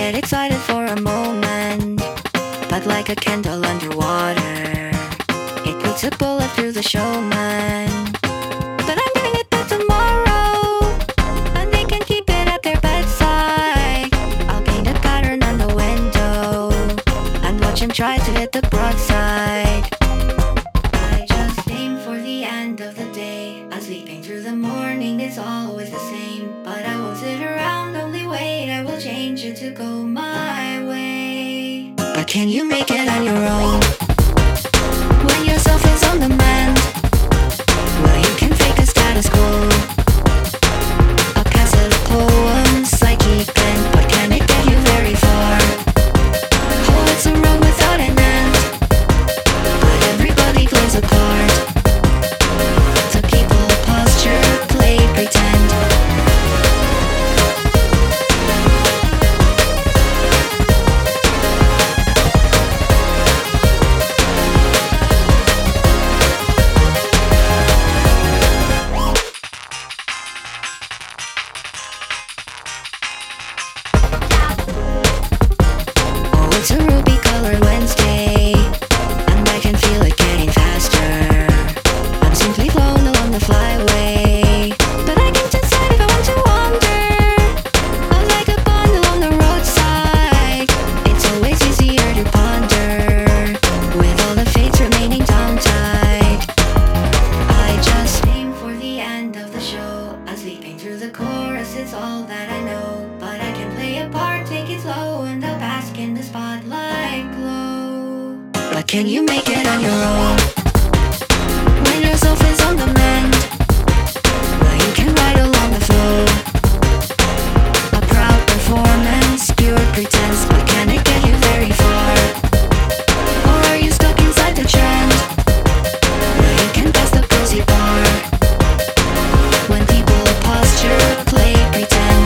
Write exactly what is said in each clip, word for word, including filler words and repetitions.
get excited for a moment, but like a candle underwater, it puts a bullet through the showman. But I'm giving it back tomorrow, and they can keep it at their bedside. I'll paint a pattern on the window and watch him try to hit the broadside. I just aim for the end of the day, and sleeping through the morning is always the same. But I won't sit around, only wait, I will change it to go my way. But can you make it on your own when yourself is on the mend? Well, you can fake a status quo, a passive poem, psychic bend, but can it get you very far? Oh, it's a road without an end, but everybody plays a part. So people posture, play, pretend. It's a ruby colored Wednesday, and I can feel it getting faster. I'm simply flown along the flyway, but I can decide if I want to wander. I'm like a bond along the roadside. It's always easier to ponder with all the fates remaining down tight. I just aim for the end of the show. I'm sleeping through the chorus, it's all that I know. But I can play a part, take it slow, and I'll bask in the spotlight glow. But can you make it on your own when yourself is on the mend? Well, you can ride along the flow, a proud performance, pure pretense, but can it get you very far? Or are you stuck inside the trend? Well, you can pass the cozy bar when people posture, play, pretend.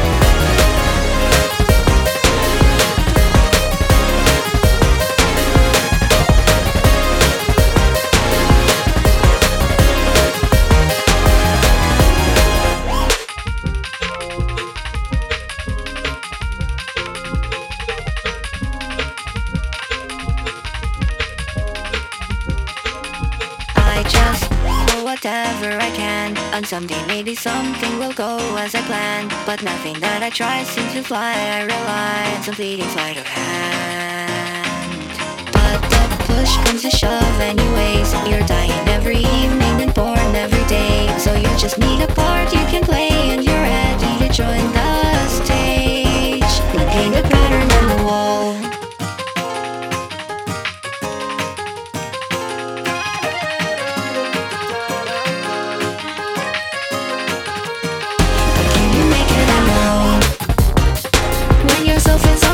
I just do whatever I can, and someday maybe something will go as I planned. But nothing that I try seems to fly. I rely on some fleeting sleight of hand. But the push comes to shove anyways. You're dying every evening and born every day. So you just need a part you can play, and you're ready to join the stage. And paint a pattern on the wall. When yourself is